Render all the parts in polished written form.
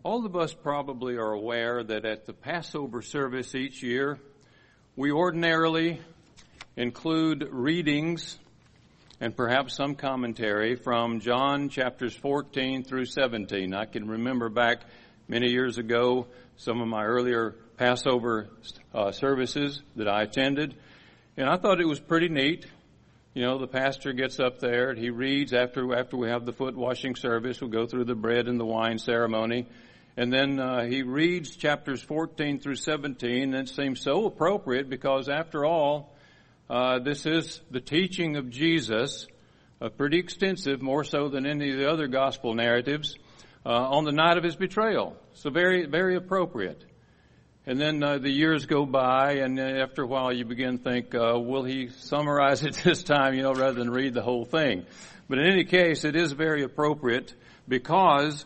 All of us probably are aware that at the Passover service each year, we ordinarily include readings and perhaps some commentary from John chapters 14 through 17. I can remember back many years ago some of my earlier Passover services that I attended, and I thought it was pretty neat. You know, the pastor gets up there and he reads after we have the foot washing service. We'll go through the bread and the wine ceremony. And then he reads chapters 14 through 17, and it seems so appropriate because, after all, this is the teaching of Jesus, pretty extensive, more so than any of the other gospel narratives, on the night of his betrayal. So very, very appropriate. And then the years go by, and after a while you begin to think, will he summarize it this time, rather than read the whole thing? But in any case, it is very appropriate because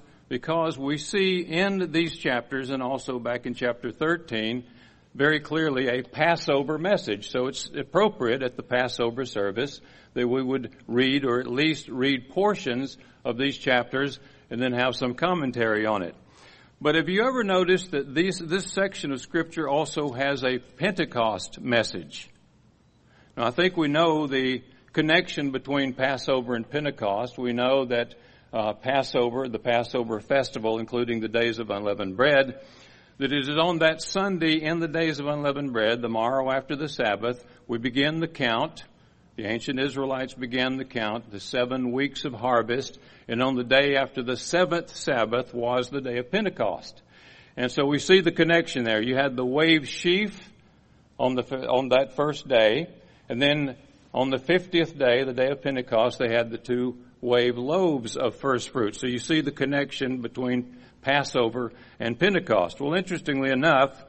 we see in these chapters, and also back in chapter 13, very clearly a Passover message. So it's appropriate at the Passover service that we would read, or at least read portions of these chapters, and then have some commentary on it. But have you ever noticed that this section of Scripture also has a Pentecost message? Now, I think we know the connection between Passover and Pentecost. We know that Passover, the Passover festival, including the days of unleavened bread, that it is on that Sunday in the days of unleavened bread, the morrow after the Sabbath, we begin the count. The ancient Israelites began the count, the 7 weeks of harvest, and on the day after the 7th Sabbath was the day of Pentecost. And so we see the connection there. You had the wave sheaf on that first day, and then on the 50th day, the day of Pentecost, they had the 2 wave loaves of first fruits. So you see the connection between Passover and Pentecost. Well, interestingly enough,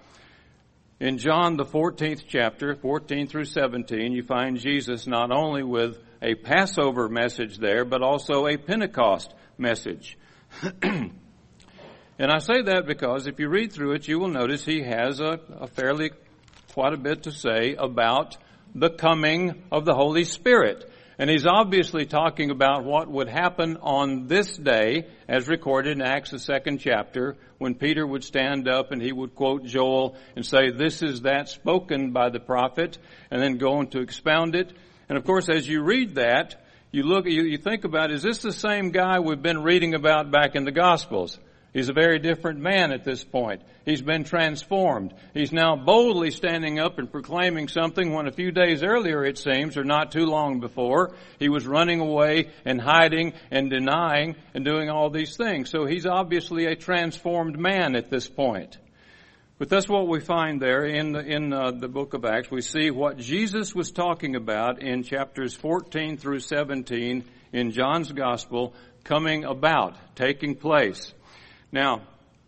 in John, the 14th chapter, 14 through 17, you find Jesus not only with a Passover message there, but also a Pentecost message. And I say that because if you read through it, you will notice he has quite a bit to say about the coming of the Holy Spirit. And he's obviously talking about what would happen on this day, as recorded in Acts, the 2nd chapter, when Peter would stand up and he would quote Joel and say, "This is that spoken by the prophet," and then go on to expound it. And of course, as you read that, you think about, is this the same guy we've been reading about back in the Gospels? He's a very different man at this point. He's been transformed. He's now boldly standing up and proclaiming something when a few days earlier, it seems, or not too long before, he was running away and hiding and denying and doing all these things. So he's obviously a transformed man at this point. But that's what we find there in the book of Acts. We see what Jesus was talking about in chapters 14 through 17 in John's Gospel coming about, taking place. Now,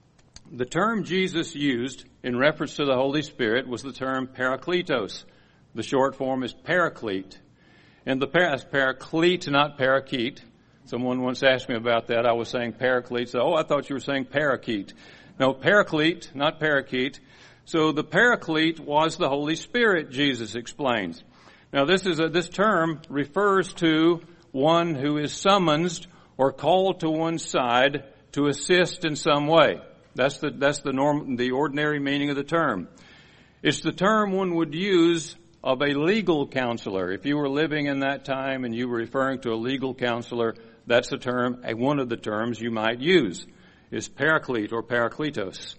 the term Jesus used in reference to the Holy Spirit was the term parakletos. The short form is paraclete. And the paraclete, not parakeet. Someone once asked me about that. I was saying paraclete. So, I thought you were saying parakeet. No, paraclete, not parakeet. So the paraclete was the Holy Spirit, Jesus explains. Now, this term refers to one who is summoned or called to one side to assist in some way. That's the ordinary meaning of the term. It's the term one would use of a legal counselor. If you were living in that time and you were referring to a legal counselor, that's the term, one of the terms you might use, is paraclete or parakletos.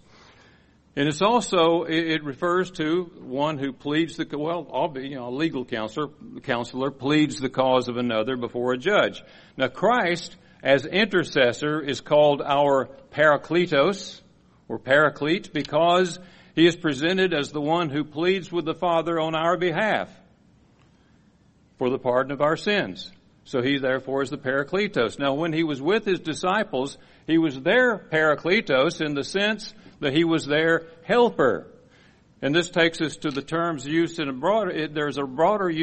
And it's also, it refers to one who pleads a legal counselor pleads the cause of another before a judge. Now, Christ, as intercessor, is called our parakletos, or paraclete, because he is presented as the one who pleads with the Father on our behalf for the pardon of our sins. So he therefore is the parakletos. Now, when he was with his disciples, he was their parakletos in the sense that he was their helper. And this takes us to the terms used in there's a broader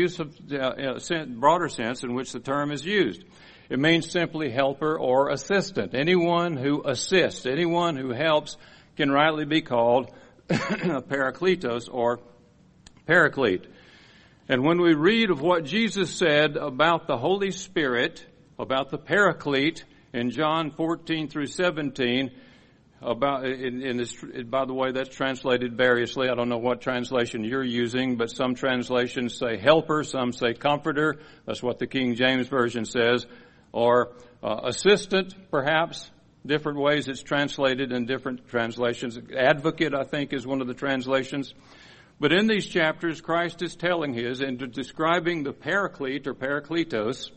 sense in which the term is used. It means simply helper or assistant. Anyone who assists, anyone who helps can rightly be called a parakletos or paraclete. And when we read of what Jesus said about the Holy Spirit, about the paraclete in John 14 through 17, about in this. By the way, that's translated variously. I don't know what translation you're using, but some translations say helper, some say comforter. That's what the King James Version says, or assistant, perhaps. Different ways it's translated in different translations. Advocate, I think, is one of the translations. But in these chapters, Christ is telling his, and describing the Paraclete or Parakletos,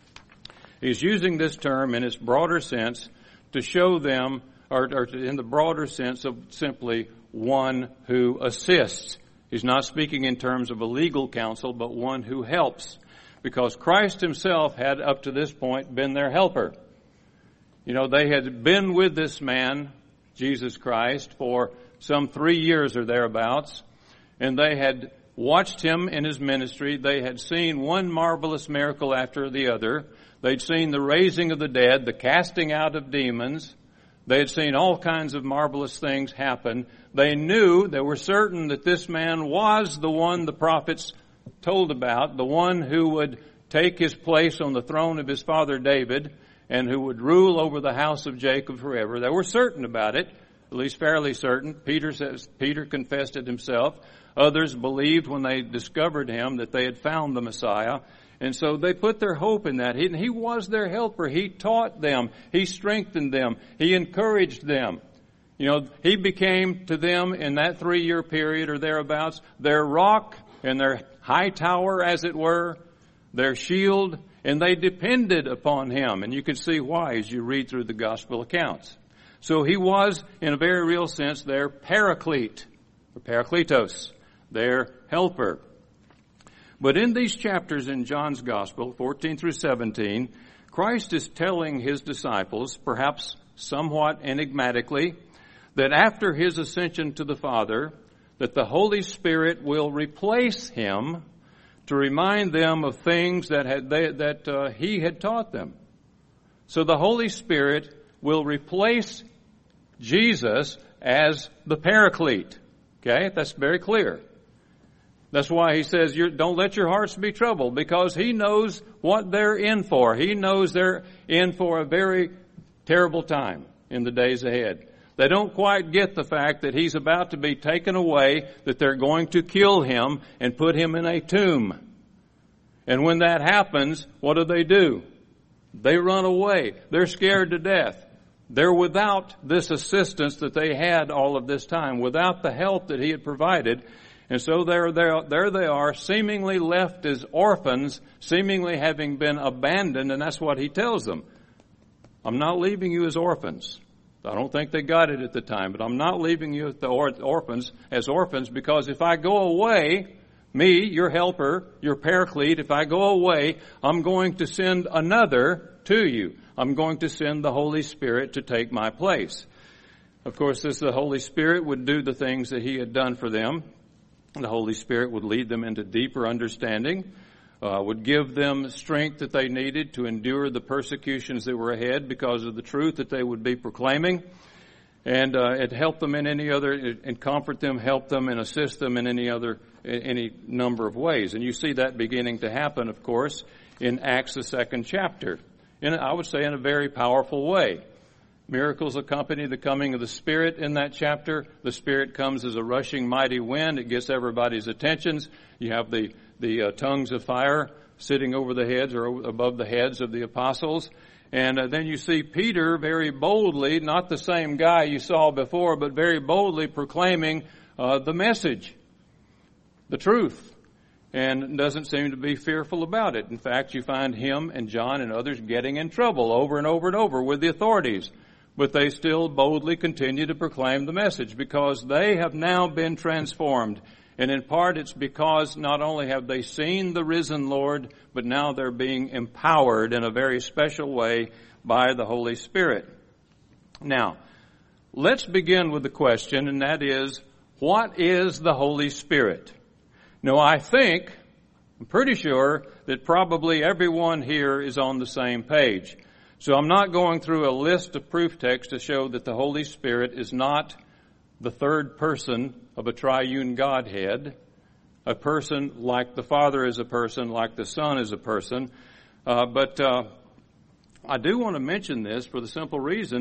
he's using this term in its broader sense to show them, or in the broader sense of simply one who assists. He's not speaking in terms of a legal counsel, but one who helps. Because Christ himself had up to this point been their helper. You know, they had been with this man, Jesus Christ, for some 3 years or thereabouts, and they had watched him in his ministry. They had seen one marvelous miracle after the other. They'd seen the raising of the dead, the casting out of demons. They had seen all kinds of marvelous things happen. They knew, they were certain that this man was the one the prophets told about, the one who would take his place on the throne of his father David, and who would rule over the house of Jacob forever. They were certain about it, at least fairly certain. Peter confessed it himself. Others believed when they discovered him that they had found the Messiah. And so they put their hope in that. He was their helper. He taught them. He strengthened them. He encouraged them. You know, he became to them in that 3-year period or thereabouts their rock and their high tower, as it were, their shield, and they depended upon him. And you can see why as you read through the gospel accounts. So he was, in a very real sense, their paraclete, or parakletos, their helper. But in these chapters in John's gospel, 14 through 17, Christ is telling his disciples, perhaps somewhat enigmatically, that after his ascension to the Father, that the Holy Spirit will replace him to remind them of things that he had taught them. So the Holy Spirit will replace Jesus as the Paraclete. Okay, that's very clear. That's why he says, don't let your hearts be troubled, because he knows what they're in for. He knows they're in for a very terrible time in the days ahead. They don't quite get the fact that he's about to be taken away, that they're going to kill him and put him in a tomb. And when that happens, what do? They run away. They're scared to death. They're without this assistance that they had all of this time, without the help that he had provided. And so there they are, seemingly left as orphans, seemingly having been abandoned, and that's what he tells them. I'm not leaving you as orphans. I don't think they got it at the time, but I'm not leaving you as orphans, because if I go away, me, your helper, your paraclete, if I go away, I'm going to send another to you. I'm going to send the Holy Spirit to take my place. Of course, as the Holy Spirit would do the things that he had done for them, the Holy Spirit would lead them into deeper understanding, would give them strength that they needed to endure the persecutions that were ahead because of the truth that they would be proclaiming. And it helped them in and comfort them, help them, and assist them in any number of ways. And you see that beginning to happen, of course, in Acts, the 2nd chapter. I would say in a very powerful way. Miracles accompany the coming of the Spirit in that chapter. The Spirit comes as a rushing mighty wind. It gets everybody's attentions. You have the tongues of fire sitting over the heads or above the heads of the apostles. And then you see Peter very boldly, not the same guy you saw before, but very boldly proclaiming the message, the truth, and doesn't seem to be fearful about it. In fact, you find him and John and others getting in trouble over and over and over with the authorities. But they still boldly continue to proclaim the message because they have now been transformed. And in part it's because not only have they seen the risen Lord, but now they're being empowered in a very special way by the Holy Spirit. Now, let's begin with the question, and that is, what is the Holy Spirit? Now, I'm pretty sure that probably everyone here is on the same page. So I'm not going through a list of proof texts to show that the Holy Spirit is not the third person of a triune Godhead, a person like the Father is a person, like the Son is a person. But I do want to mention this for the simple reason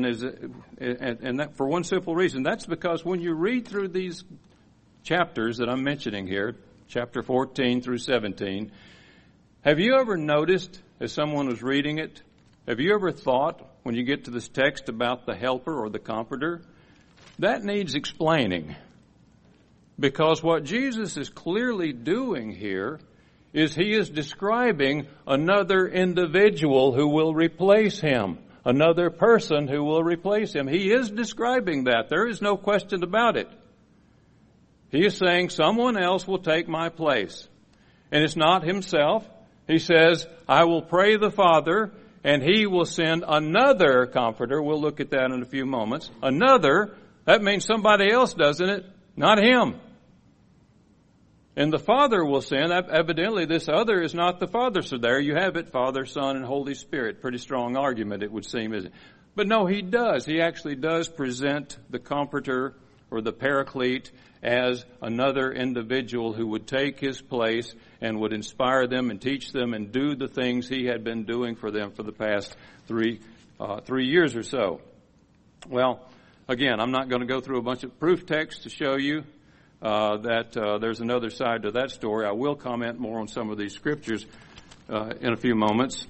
for one simple reason. That's because when you read through these chapters that I'm mentioning here, chapter 14 through 17, have you ever noticed, as someone was reading it, have you ever thought, when you get to this text about the helper or the comforter, that needs explaining? Because what Jesus is clearly doing here is he is describing another individual who will replace him, another person who will replace him. He is describing that. There is no question about it. He is saying someone else will take my place. And it's not himself. He says, I will pray the Father, and he will send another comforter. We'll look at that in a few moments. Another, that means somebody else, doesn't it? Not him. And the Father will send. Evidently, this other is not the Father. So there you have it, Father, Son, and Holy Spirit. Pretty strong argument, it would seem, isn't it? But no, he does. He actually does present the Comforter or the Paraclete as another individual who would take his place and would inspire them and teach them and do the things he had been doing for them for the past 3 years or so. Well, again, I'm not going to go through a bunch of proof texts to show you that there's another side to that story. I will comment more on some of these scriptures in a few moments.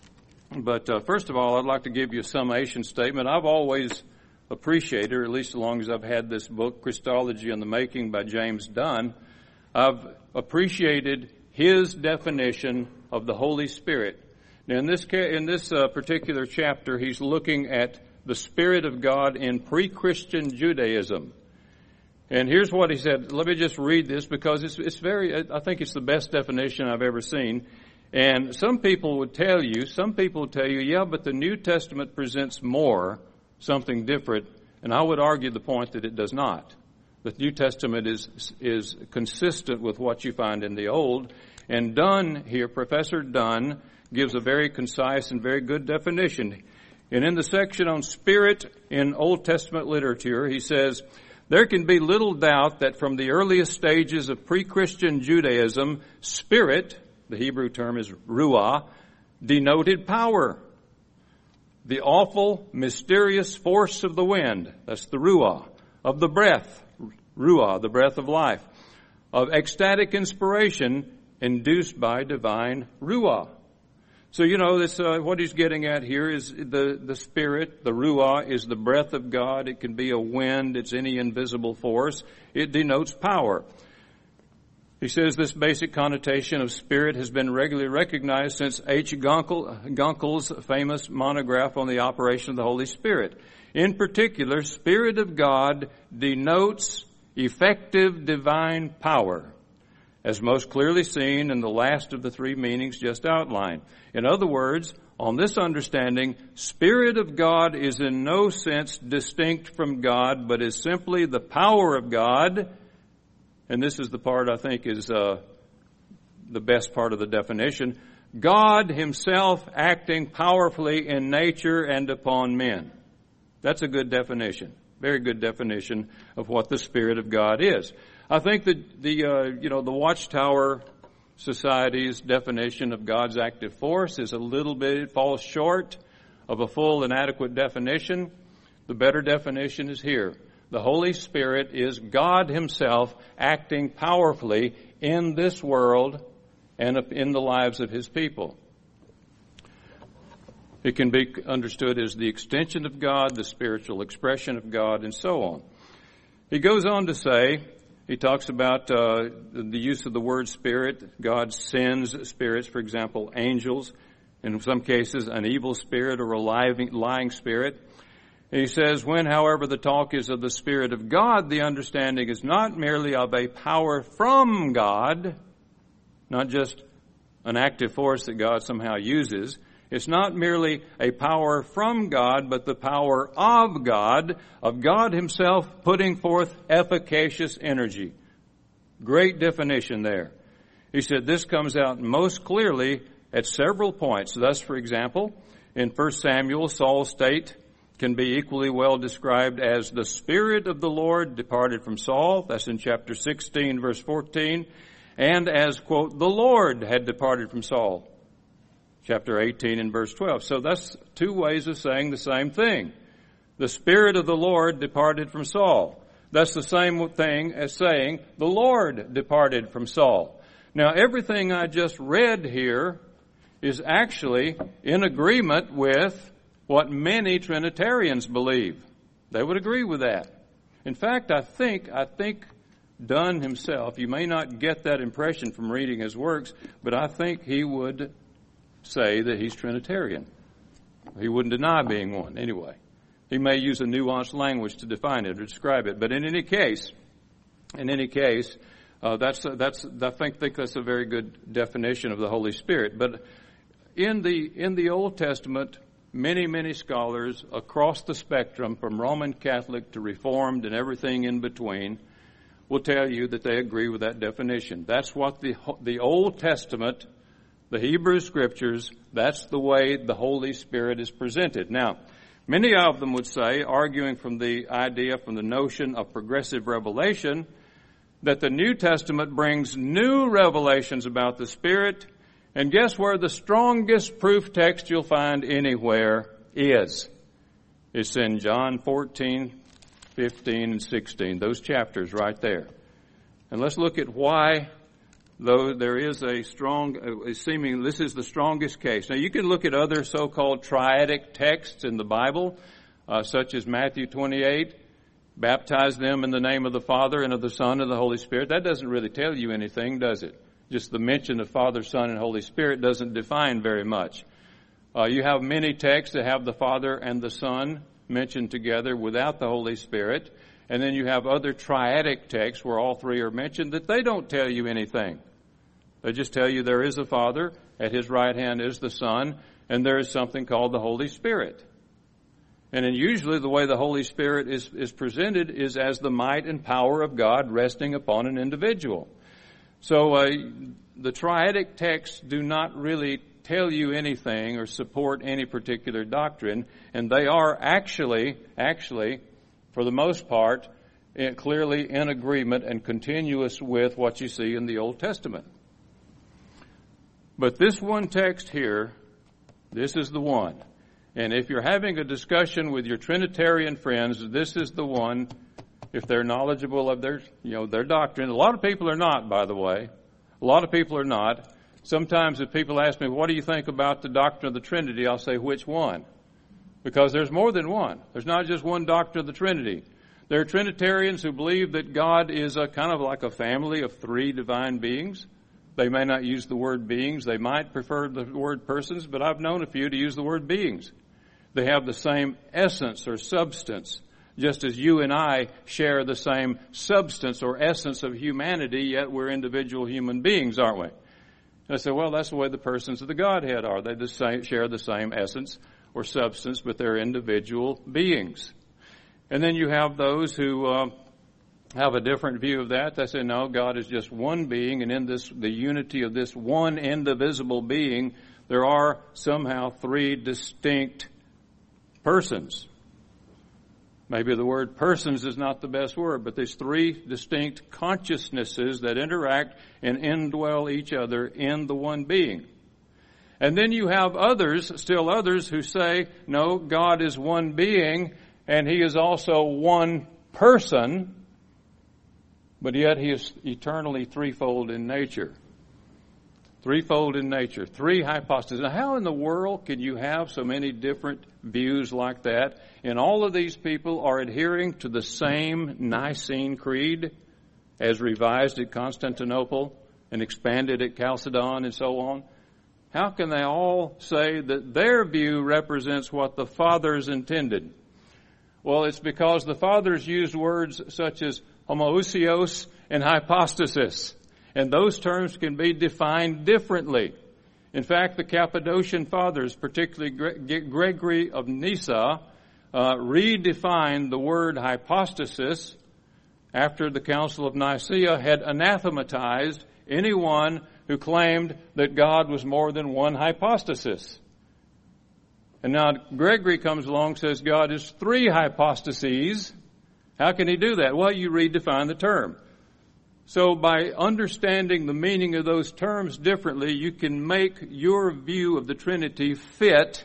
But first of all, I'd like to give you a summation statement. I've always appreciated, or at least as long as I've had this book, Christology in the Making by James Dunn, I've appreciated his definition of the Holy Spirit. Now, in this particular chapter, he's looking at the Spirit of God in pre-Christian Judaism. And here's what he said. Let me just read this because I think it's the best definition I've ever seen. And some people would tell you, yeah, but the New Testament presents more, something different. And I would argue the point that it does not. The New Testament is consistent with what you find in the Old. And Dunn here, Professor Dunn, gives a very concise and very good definition. And in the section on spirit in Old Testament literature, he says, there can be little doubt that from the earliest stages of pre-Christian Judaism, spirit, the Hebrew term is ruah, denoted power. The awful, mysterious force of the wind, that's the ruah, of the breath, ruah, the breath of life, of ecstatic inspiration induced by divine ruah. So, this what he's getting at here is the spirit, the ruah, is the breath of God. It can be a wind. It's any invisible force. It denotes power. He says this basic connotation of spirit has been regularly recognized since H. Gunkel's famous monograph on the operation of the Holy Spirit. In particular, Spirit of God denotes effective divine power, as most clearly seen in the last of the 3 meanings just outlined. In other words, on this understanding, Spirit of God is in no sense distinct from God, but is simply the power of God. And this is the part I think is the best part of the definition. God himself acting powerfully in nature and upon men. That's a good definition. Very good definition of what the Spirit of God is. I think that the Watchtower Society's definition of God's active force is it falls short of a full and adequate definition. The better definition is here. The Holy Spirit is God himself acting powerfully in this world and in the lives of his people. It can be understood as the extension of God, the spiritual expression of God, and so on. He goes on to say, he talks about the use of the word spirit. God sends spirits, for example, angels, in some cases an evil spirit or a lying spirit. He says, when, however, the talk is of the Spirit of God, the understanding is not merely of a power from God, not just an active force that God somehow uses. It's not merely a power from God, but the power of God himself putting forth efficacious energy. Great definition there. He said this comes out most clearly at several points. Thus, for example, in 1 Samuel, Saul's state can be equally well described as the Spirit of the Lord departed from Saul. That's in chapter 16, verse 14. And as, quote, the Lord had departed from Saul. chapter 18 and verse 12. So that's two ways of saying the same thing. The Spirit of the Lord departed from Saul. That's the same thing as saying the Lord departed from Saul. Now, everything I just read here is actually in agreement with what many Trinitarians believe. They would agree with that. In fact, I think Dunn himself, you may not get that impression from reading his works, but I think he would say that he's Trinitarian. He wouldn't deny being one anyway. He may use a nuanced language to define it or describe it, but in any case, I think that's a very good definition of the Holy Spirit. But in the Old Testament, many scholars across the spectrum, from Roman Catholic to Reformed and everything in between, will tell you that they agree with that definition. That's what the Old Testament, the Hebrew Scriptures, that's the way the Holy Spirit is presented. Now, many of them would say, arguing from the notion of progressive revelation, that the New Testament brings new revelations about the Spirit. And guess where the strongest proof text you'll find anywhere is? It's in John 14, 15, and 16, those chapters right there. And let's look at why, though there is this is the strongest case. Now, you can look at other so-called triadic texts in the Bible, such as Matthew 28, baptize them in the name of the Father and of the Son and of the Holy Spirit. That doesn't really tell you anything, does it? Just the mention of Father, Son, and Holy Spirit doesn't define very much. You have many texts that have the Father and the Son mentioned together without the Holy Spirit. And then you have other triadic texts where all three are mentioned that they don't tell you anything. They just tell you there is a Father, at His right hand is the Son, and there is something called the Holy Spirit. And then usually the way the Holy Spirit is presented is as the might and power of God resting upon an individual. So the triadic texts do not really tell you anything or support any particular doctrine, and they are actually, for the most part, clearly in agreement and continuous with what you see in the Old Testament. But this one text here, this is the one. And if you're having a discussion with your Trinitarian friends, this is the one. If they're knowledgeable of their doctrine. A lot of people are not, by the way. A lot of people are not. Sometimes if people ask me, what do you think about the doctrine of the Trinity? I'll say, which one? Because there's more than one. There's not just one doctrine of the Trinity. There are Trinitarians who believe that God is a kind of like a family of three divine beings. They may not use the word beings. They might prefer the word persons, but I've known a few to use the word beings. They have the same essence or substance. Just as you and I share the same substance or essence of humanity, yet we're individual human beings, aren't we? And I say, well, that's the way the persons of the Godhead are. They share the same essence or substance, but they're individual beings. And then you have those who have a different view of that. They say, no, God is just one being, and in the unity of this one indivisible being, there are somehow three distinct persons. Maybe the word persons is not the best word, but there's three distinct consciousnesses that interact and indwell each other in the one being. And then you have still others who say, no, God is one being, and He is also one person, but yet He is eternally threefold in nature. Threefold in nature, three hypostases. Now, how in the world can you have so many different views like that? And all of these people are adhering to the same Nicene Creed as revised at Constantinople and expanded at Chalcedon and so on. How can they all say that their view represents what the Fathers intended? Well, it's because the Fathers used words such as homoousios and hypostasis. And those terms can be defined differently. In fact, the Cappadocian Fathers, particularly Gregory of Nyssa, redefined the word hypostasis after the Council of Nicaea had anathematized anyone who claimed that God was more than one hypostasis. And now Gregory comes along and says God is three hypostases. How can he do that? Well, you redefine the term. So by understanding the meaning of those terms differently, you can make your view of the Trinity fit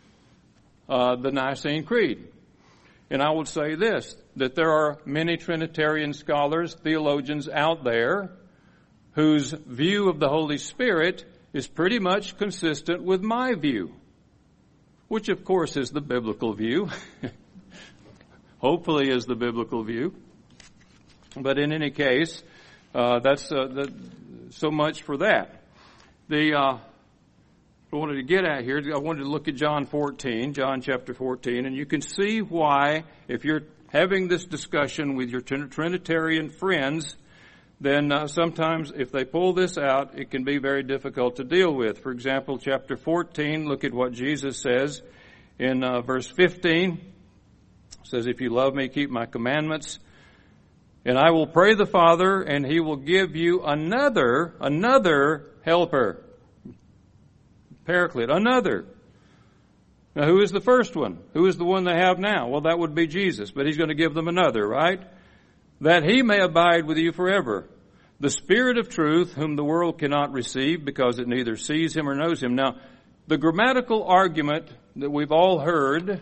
the Nicene Creed. And I would say this, that there are many Trinitarian scholars, theologians out there whose view of the Holy Spirit is pretty much consistent with my view, which of course is the biblical view. Hopefully is the biblical view. But in any case, that's so much for that. I wanted to get at here, I wanted to look at John chapter 14, and you can see why, if you're having this discussion with your Trinitarian friends, then sometimes if they pull this out, it can be very difficult to deal with. For example, chapter 14, look at what Jesus says in verse 15. It says, "If you love me, keep my commandments. And I will pray the Father, and he will give you another helper." Paraclete, another. Now who is the first one? Who is the one they have now? Well, that would be Jesus, but he's going to give them another, right? "That he may abide with you forever. The Spirit of truth, whom the world cannot receive, because it neither sees him or knows him." Now, the grammatical argument that we've all heard,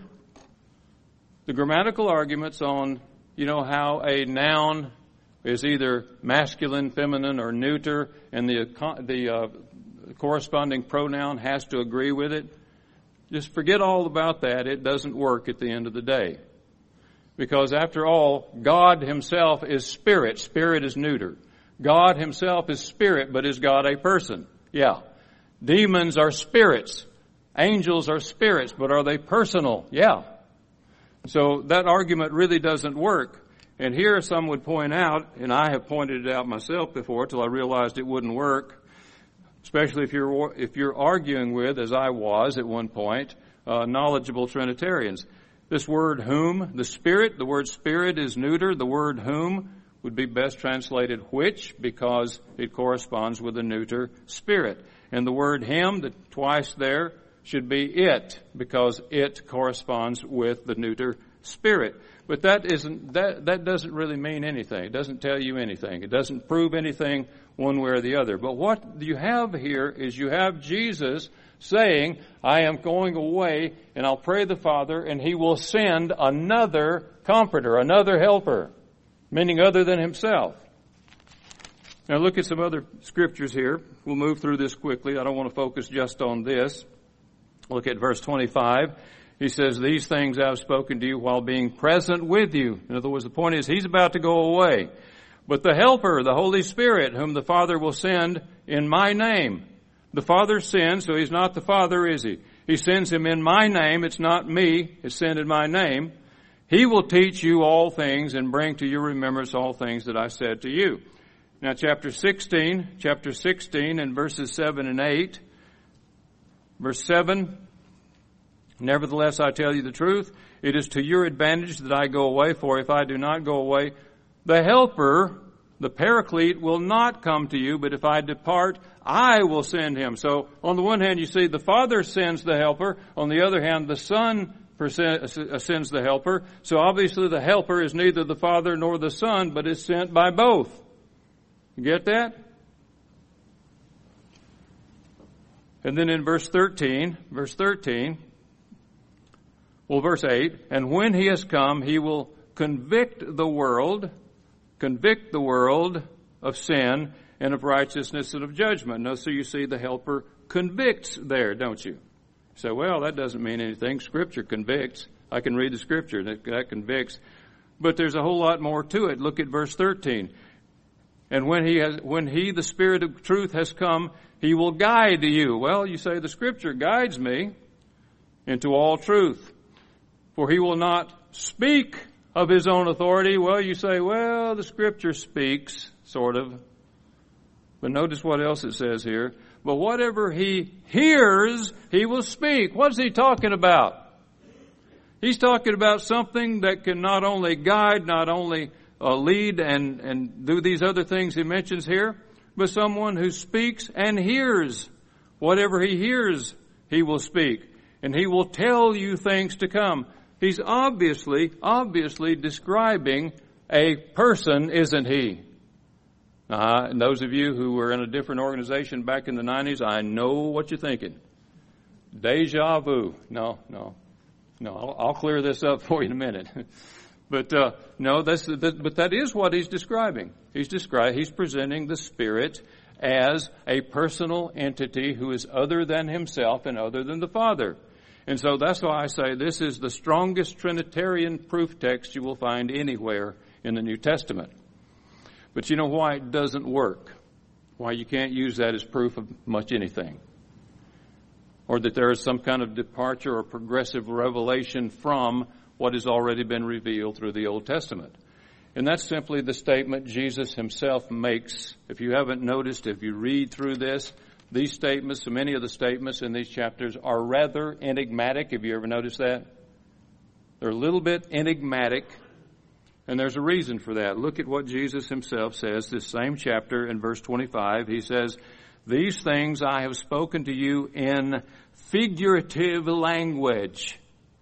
the grammatical arguments on, how a noun is either masculine, feminine, or neuter, and the corresponding pronoun has to agree with it. Just forget all about that. It doesn't work at the end of the day. Because after all, God himself is spirit. Spirit is neuter. God himself is spirit, but is God a person? Yeah. Demons are spirits. Angels are spirits, but are they personal? Yeah. So that argument really doesn't work. And here some would point out, and I have pointed it out myself before till I realized it wouldn't work, especially if you're arguing with, as I was at one point, knowledgeable Trinitarians. This word whom, the word spirit is neuter. The word whom would be best translated which, because it corresponds with the neuter spirit. And the word him, the twice there, should be it, because it corresponds with the neuter spirit. But that doesn't really mean anything. It doesn't tell you anything. It doesn't prove anything one way or the other. But what you have here is you have Jesus saying, "I am going away, and I'll pray the Father, and he will send another comforter, another helper," meaning other than himself. Now look at some other scriptures here. We'll move through this quickly. I don't want to focus just on this. Look at verse 25. He says, "These things I have spoken to you while being present with you." In other words, the point is he's about to go away. "But the Helper, the Holy Spirit, whom the Father will send in my name." The Father sends, so he's not the Father, is he? He sends him in my name. It's not me. It's sent in my name. "He will teach you all things and bring to your remembrance all things that I said to you." Now chapter 16 and verses 7 and 8. Verse 7, "Nevertheless, I tell you the truth. It is to your advantage that I go away, for if I do not go away, the Helper, the Paraclete, will not come to you, but if I depart, I will send him." So on the one hand, you see the Father sends the Helper. On the other hand, the Son sends the Helper. So obviously the Helper is neither the Father nor the Son, but is sent by both. You get that? And then in verse 8, "And when he has come, he will convict the world of sin and of righteousness and of judgment." Now, so you see the Helper convicts there, don't you? So, well, that doesn't mean anything. Scripture convicts. I can read the Scripture that convicts. But there's a whole lot more to it. Look at verse 13. "And when he, the Spirit of truth, has come, he will guide you." Well, you say the Scripture guides me into all truth. "For he will not speak of his own authority." Well, you say, well, the Scripture speaks, sort of. But notice what else it says here. "But whatever he hears, he will speak." What's he talking about? He's talking about something that can not only guide, not only lead and do these other things he mentions here, but someone who speaks and hears. Whatever he hears, he will speak. And he will tell you things to come. He's obviously describing a person, isn't he? And those of you who were in a different organization back in the 90s, I know what you're thinking. Deja vu. No. I'll clear this up for you in a minute. But no, but that is what he's describing. He's presenting the Spirit as a personal entity who is other than himself and other than the Father. And so that's why I say this is the strongest Trinitarian proof text you will find anywhere in the New Testament. But you know why it doesn't work? Why you can't use that as proof of much anything? Or that there is some kind of departure or progressive revelation from what has already been revealed through the Old Testament. And that's simply the statement Jesus himself makes. If you haven't noticed, if you read through this, these statements, so many of the statements in these chapters are rather enigmatic. Have you ever noticed that? They're a little bit enigmatic, and there's a reason for that. Look at what Jesus himself says, this same chapter in verse 25. He says, "These things I have spoken to you in figurative language."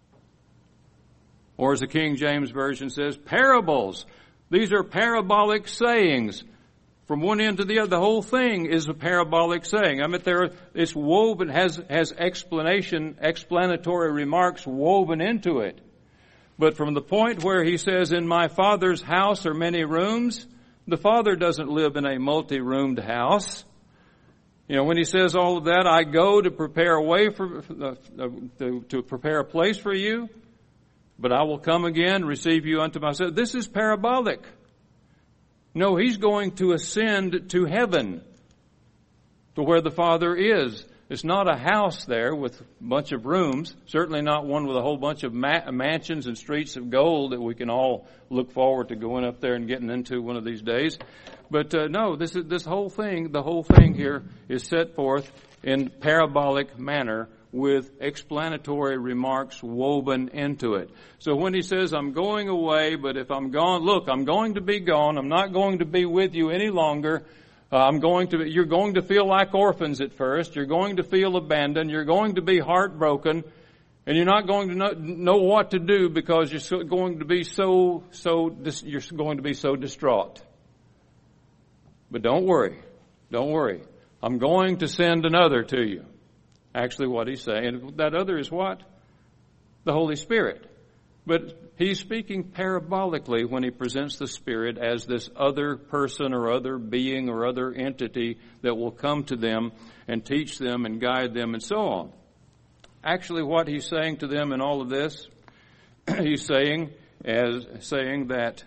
Or as the King James Version says, parables. These are parabolic sayings. From one end to the other, the whole thing is a parabolic saying. I mean, it's woven, has explanatory remarks woven into it. But from the point where he says, "In my Father's house are many rooms," the Father doesn't live in a multi-roomed house. You know, when he says all of that, "I go to prepare a way to prepare a place for you, but I will come again, receive you unto myself." This is parabolic. No, he's going to ascend to heaven, to where the Father is. It's not a house there with a bunch of rooms, certainly not one with a whole bunch of mansions and streets of gold that we can all look forward to going up there and getting into one of these days. But no, the whole thing here is set forth in parabolic manner with explanatory remarks woven into it. So when he says, "I'm going away, but if I'm gone, look, I'm going to be gone. I'm not going to be with you any longer. You're going to feel like orphans at first. You're going to feel abandoned. You're going to be heartbroken. And you're not going to know what to do because you're going to be so distraught. But don't worry. I'm going to send another to you." Actually, what he's saying, that other is what? The Holy Spirit. But he's speaking parabolically when he presents the Spirit as this other person or other being or other entity that will come to them and teach them and guide them and so on. Actually, what he's saying to them in all of this, he's saying that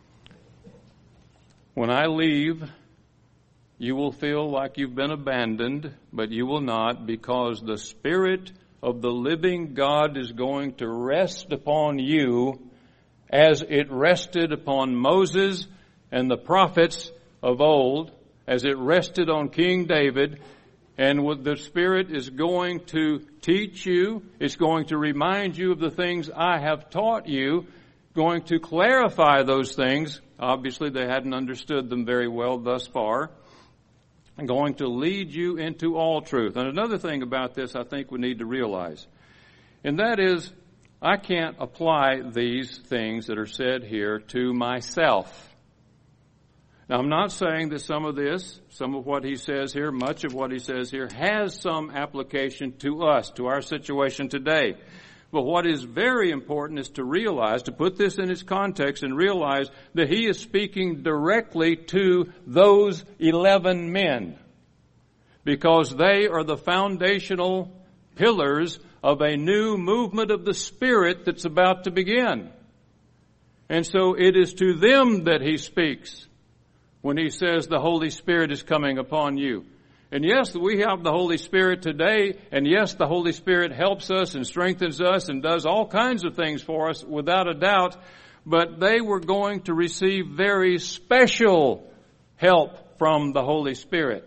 when I leave, you will feel like you've been abandoned, but you will not, because the Spirit of the living God is going to rest upon you as it rested upon Moses and the prophets of old, as it rested on King David. And the Spirit is going to teach you. It's going to remind you of the things I have taught you, going to clarify those things. Obviously, they hadn't understood them very well thus far. And going to lead you into all truth. And another thing about this I think we need to realize, and that is, I can't apply these things that are said here to myself. Now, I'm not saying that some of what he says here, much of what he says here, has some application to us, to our situation today. But what is very important is to realize, to put this in its context and realize that he is speaking directly to those 11 men, because they are the foundational pillars of a new movement of the Spirit that's about to begin. And so it is to them that he speaks when he says the Holy Spirit is coming upon you. And yes, we have the Holy Spirit today, and yes, the Holy Spirit helps us and strengthens us and does all kinds of things for us without a doubt, but they were going to receive very special help from the Holy Spirit.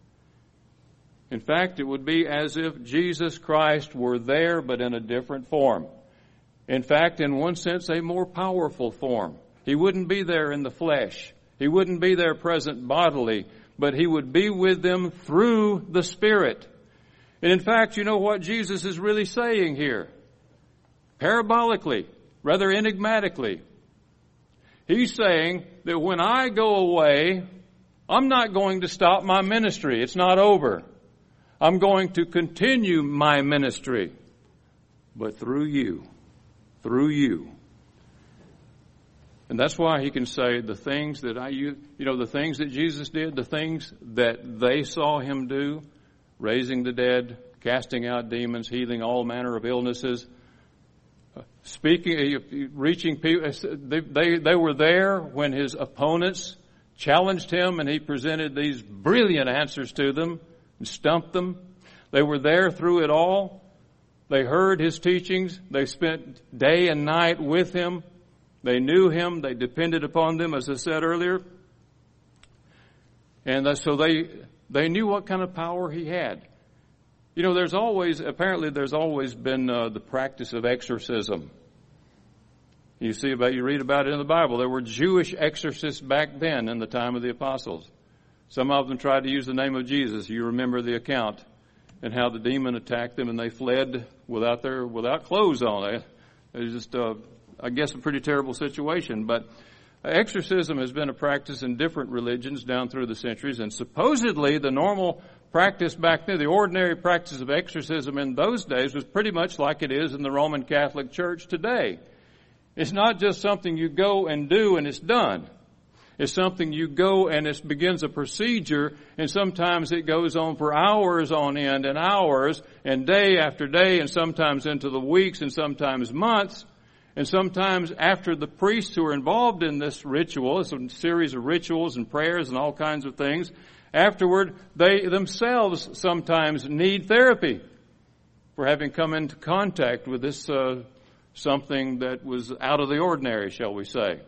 In fact, it would be as if Jesus Christ were there, but in a different form. In fact, in one sense, a more powerful form. He wouldn't be there in the flesh. He wouldn't be there present bodily, but he would be with them through the Spirit. And in fact, you know what Jesus is really saying here? Parabolically, rather enigmatically. He's saying that when I go away, I'm not going to stop my ministry. It's not over. I'm going to continue my ministry. But through you. And that's why he can say the things that the things that Jesus did, the things that they saw him do, raising the dead, casting out demons, healing all manner of illnesses, speaking, reaching people. They were there when his opponents challenged him and he presented these brilliant answers to them and stumped them. They were there through it all. They heard his teachings. They spent day and night with him. They knew him. They depended upon them, as I said earlier. And so they knew what kind of power he had. There's always been the practice of exorcism. You read about it in the Bible. There were Jewish exorcists back then in the time of the apostles. Some of them tried to use the name of Jesus. You remember the account and how the demon attacked them and they fled without clothes on. It was just, I guess, a pretty terrible situation. But exorcism has been a practice in different religions down through the centuries, and supposedly the normal practice back then, the ordinary practice of exorcism in those days, was pretty much like it is in the Roman Catholic Church today. It's not just something you go and do and it's done. It's something you go and it begins a procedure, and sometimes it goes on for hours on end and hours and day after day, and sometimes into the weeks and sometimes months. And sometimes after the priests who are involved in this ritual, it's a series of rituals and prayers and all kinds of things, afterward they themselves sometimes need therapy for having come into contact with this something that was out of the ordinary, shall we say.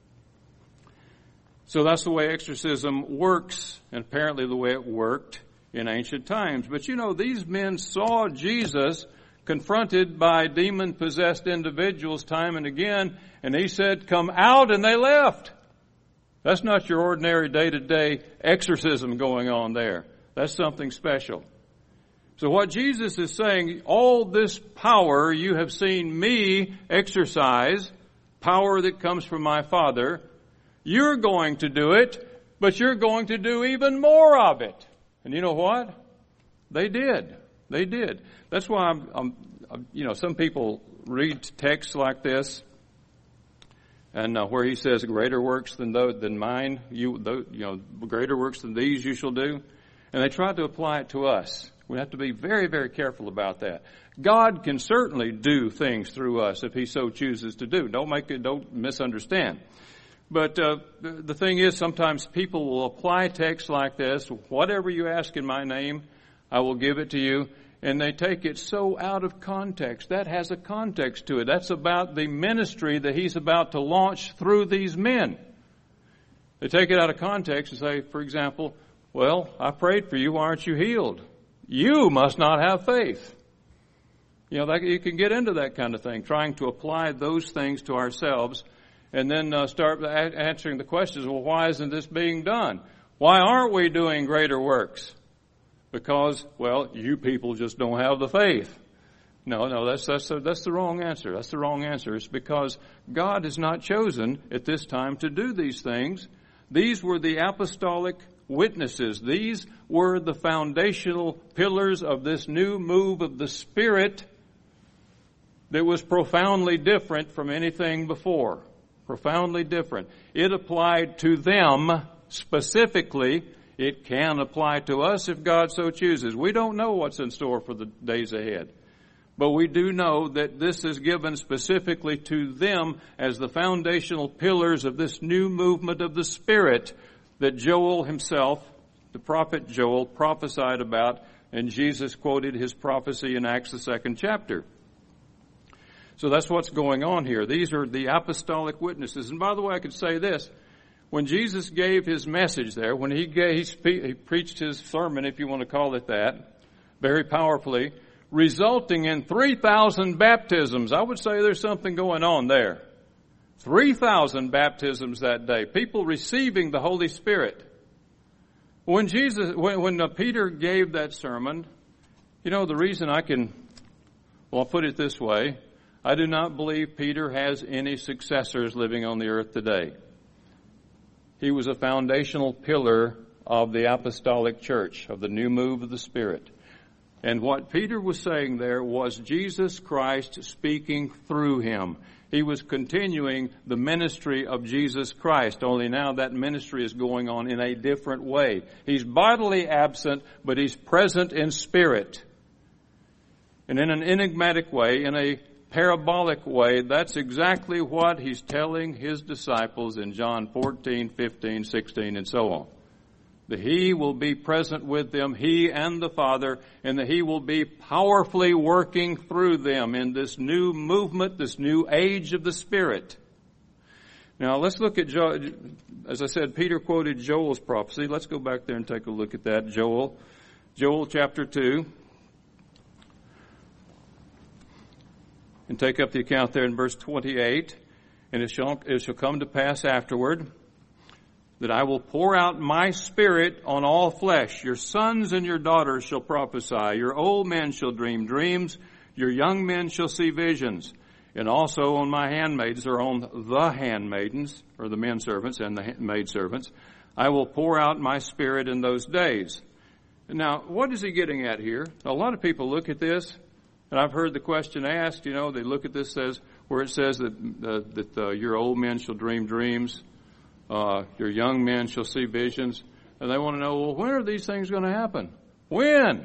So that's the way exorcism works, and apparently the way it worked in ancient times. But these men saw Jesus confronted by demon-possessed individuals time and again, and he said, "Come out," and they left. That's not your ordinary day-to-day exorcism going on there. That's something special. So what Jesus is saying, all this power you have seen me exercise, power that comes from my Father, you're going to do it, but you're going to do even more of it. And you know what? They did. That's why some people read texts like this, and where he says, "Greater works than mine, greater works than these you shall do," and they try to apply it to us. We have to be very, very careful about that. God can certainly do things through us if he so chooses to do. Don't misunderstand. But the thing is, sometimes people will apply texts like this, "Whatever you ask in my name, I will give it to you," and they take it so out of context. That has a context to it. That's about the ministry that he's about to launch through these men. They take it out of context and say, for example, "Well, I prayed for you, why aren't you healed? You must not have faith." You can get into that kind of thing, trying to apply those things to ourselves, and then start answering the questions, well, why isn't this being done? Why aren't we doing greater works? Because, you people just don't have the faith. No, that's the wrong answer. That's the wrong answer. It's because God has not chosen at this time to do these things. These were the apostolic witnesses. These were the foundational pillars of this new move of the Spirit that was profoundly different from anything before. Profoundly different. It applied to them specifically. It can apply to us if God so chooses. We don't know what's in store for the days ahead. But we do know that this is given specifically to them as the foundational pillars of this new movement of the Spirit that Joel himself, the prophet Joel, prophesied about, and Jesus quoted his prophecy in Acts the 2nd chapter. So that's what's going on here. These are the apostolic witnesses. And by the way, I could say this. When Jesus gave his message there, when he preached his sermon, if you want to call it that, very powerfully, resulting in 3,000 baptisms, I would say there's something going on there. 3,000 baptisms that day. People receiving the Holy Spirit. When Peter gave that sermon, the reason I'll put it this way. I do not believe Peter has any successors living on the earth today. He was a foundational pillar of the apostolic church, of the new move of the Spirit. And what Peter was saying there was Jesus Christ speaking through him. He was continuing the ministry of Jesus Christ, only now that ministry is going on in a different way. He's bodily absent, but he's present in spirit. And in an enigmatic way, in a parabolic way, that's exactly what he's telling his disciples in John 14, 15, 16, and so on. That he will be present with them, he and the Father, and that he will be powerfully working through them in this new movement, this new age of the Spirit. Now let's look at, as I said, Peter quoted Joel's prophecy. Let's go back there and take a look at that. Joel chapter 2. And take up the account there in verse 28. And it shall come to pass afterward that I will pour out my Spirit on all flesh. Your sons and your daughters shall prophesy. Your old men shall dream dreams. Your young men shall see visions. And also on my handmaids, or on the handmaidens, or the men servants and the maid servants, I will pour out my Spirit in those days. Now, what is he getting at here? A lot of people look at this, and I've heard the question asked, they look at this where it says that your old men shall dream dreams, your young men shall see visions, and they want to know, well, when are these things going to happen? When?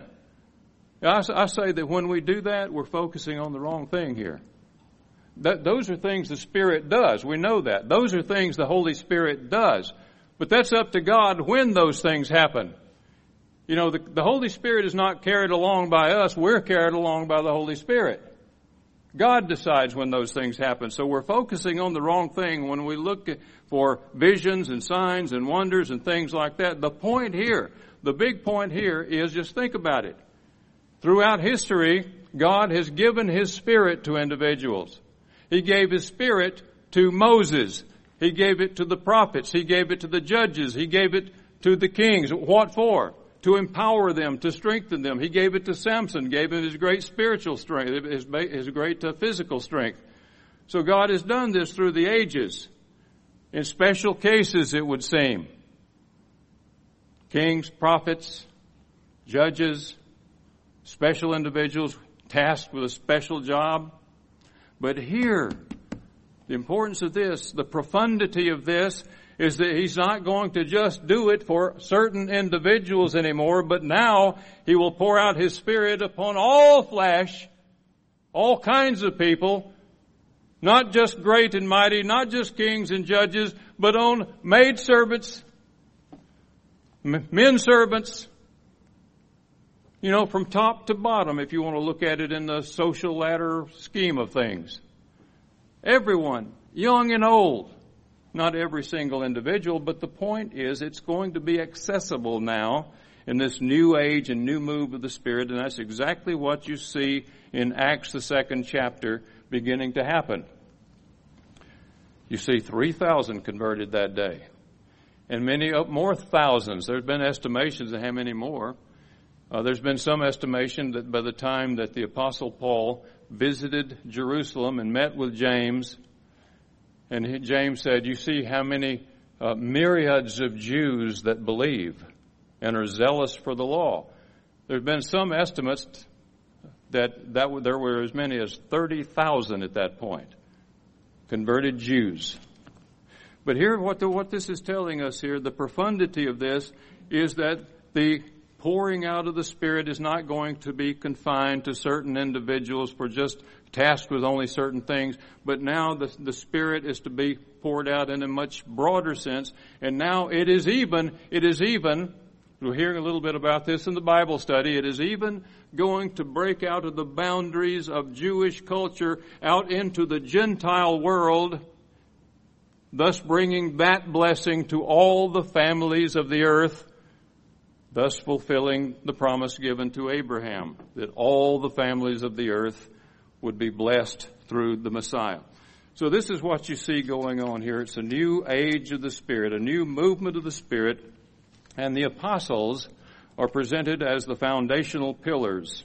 I say that when we do that, we're focusing on the wrong thing here. Those are things the Spirit does. We know that. Those are things the Holy Spirit does. But that's up to God when those things happen. The Holy Spirit is not carried along by us. We're carried along by the Holy Spirit. God decides when those things happen. So we're focusing on the wrong thing when we look for visions and signs and wonders and things like that. The big point here is just think about it. Throughout history, God has given His Spirit to individuals. He gave His Spirit to Moses. He gave it to the prophets. He gave it to the judges. He gave it to the kings. What for? To empower them, to strengthen them. He gave it to Samson, gave him his great spiritual strength, his great physical strength. So God has done this through the ages. In special cases, it would seem. Kings, prophets, judges, special individuals tasked with a special job. But here, the importance of this, the profundity of this, is that He's not going to just do it for certain individuals anymore, but now He will pour out His Spirit upon all flesh, all kinds of people, not just great and mighty, not just kings and judges, but on maidservants, men servants, from top to bottom, if you want to look at it in the social ladder scheme of things. Everyone, young and old. Not every single individual, but the point is it's going to be accessible now in this new age and new move of the Spirit, and that's exactly what you see in Acts, the 2nd chapter, beginning to happen. You see 3,000 converted that day, and many more thousands. There's been estimations of how many more. There's been some estimation that by the time that the Apostle Paul visited Jerusalem and met with James, and James said, you see how many myriads of Jews that believe and are zealous for the law. There have been some estimates that there were as many as 30,000 at that point, converted Jews. But here, what this is telling us here, the profundity of this, is that the pouring out of the Spirit is not going to be confined to certain individuals for just tasked with only certain things, but now the Spirit is to be poured out in a much broader sense. And now it is even, we're hearing a little bit about this in the Bible study, it is even going to break out of the boundaries of Jewish culture out into the Gentile world, thus bringing that blessing to all the families of the earth, thus fulfilling the promise given to Abraham, that all the families of the earth would be blessed through the Messiah. So this is what you see going on here. It's a new age of the Spirit, a new movement of the Spirit, and the apostles are presented as the foundational pillars,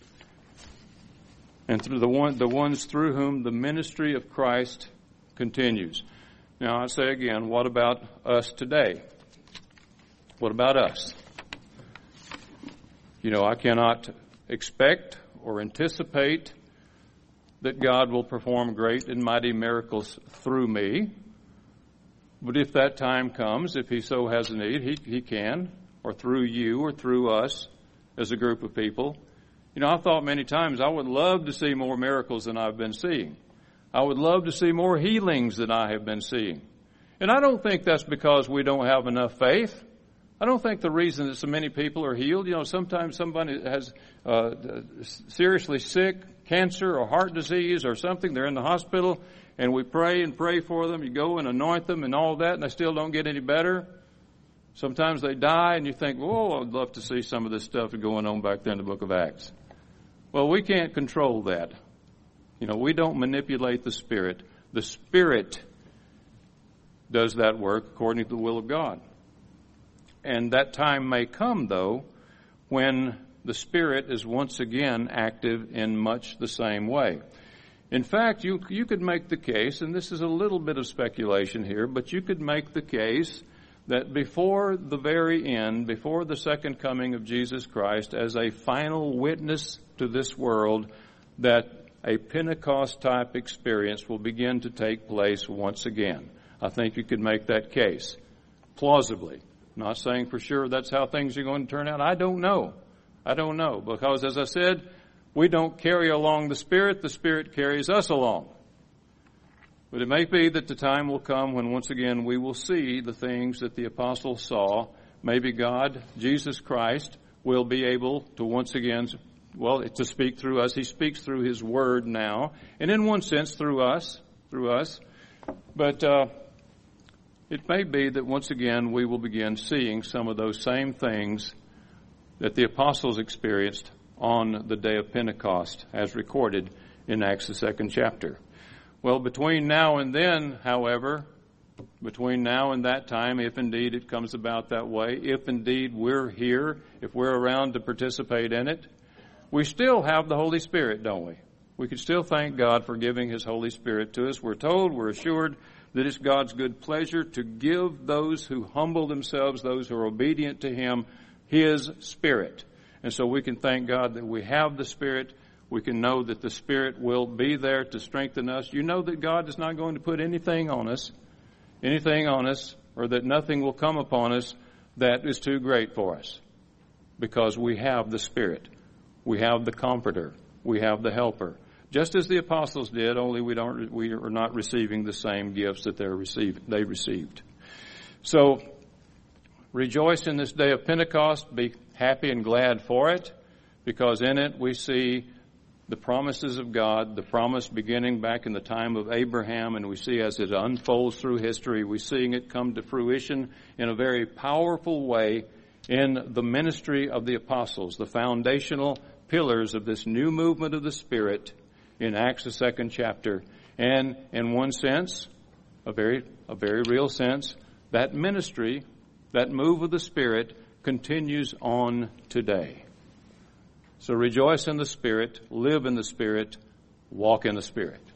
and through the ones through whom the ministry of Christ continues. Now I say again, what about us today? What about us? I cannot expect or anticipate that God will perform great and mighty miracles through me. But if that time comes, if He so has a need, He can, or through you or through us as a group of people. I've thought many times I would love to see more miracles than I've been seeing. I would love to see more healings than I have been seeing. And I don't think that's because we don't have enough faith. I don't think the reason that so many people are healed, sometimes somebody has seriously sick, cancer or heart disease or something, they're in the hospital, and we pray and pray for them. You go and anoint them and all that, and they still don't get any better. Sometimes they die, and you think, I'd love to see some of this stuff going on back there in the book of Acts. Well, we can't control that. We don't manipulate the Spirit. The Spirit does that work according to the will of God. And that time may come, though, when the Spirit is once again active in much the same way. In fact, you could make the case, and this is a little bit of speculation here, but you could make the case that before the very end, before the second coming of Jesus Christ, as a final witness to this world, that a Pentecost-type experience will begin to take place once again. I think you could make that case, plausibly. Not saying for sure that's how things are going to turn out. I don't know. Because, as I said, we don't carry along the Spirit carries us along. But it may be that the time will come when once again we will see the things that the apostles saw. Maybe God, Jesus Christ, will be able to once again, to speak through us. He speaks through His Word now, and in one sense through us. But it may be that once again we will begin seeing some of those same things that the apostles experienced on the day of Pentecost, as recorded in Acts, the 2nd chapter. Well, between now and then, however, between now and that time, if indeed it comes about that way, if indeed we're here, if we're around to participate in it, we still have the Holy Spirit, don't we? We can still thank God for giving His Holy Spirit to us. We're assured that it's God's good pleasure to give those who humble themselves, those who are obedient to Him, His Spirit. And so we can thank God that we have the Spirit. We can know that the Spirit will be there to strengthen us. You know that God is not going to put anything on us, or that nothing will come upon us that is too great for us, because we have the Spirit. We have the Comforter. We have the Helper. Just as the apostles did, only we are not receiving the same gifts that they received. So, rejoice in this day of Pentecost. Be happy and glad for it, because in it we see the promises of God, the promise beginning back in the time of Abraham, and we see as it unfolds through history, we're seeing it come to fruition in a very powerful way in the ministry of the apostles, the foundational pillars of this new movement of the Spirit in Acts, the 2nd chapter. And in one sense, a very real sense, that ministry, that move of the Spirit, continues on today. So rejoice in the Spirit, live in the Spirit, walk in the Spirit.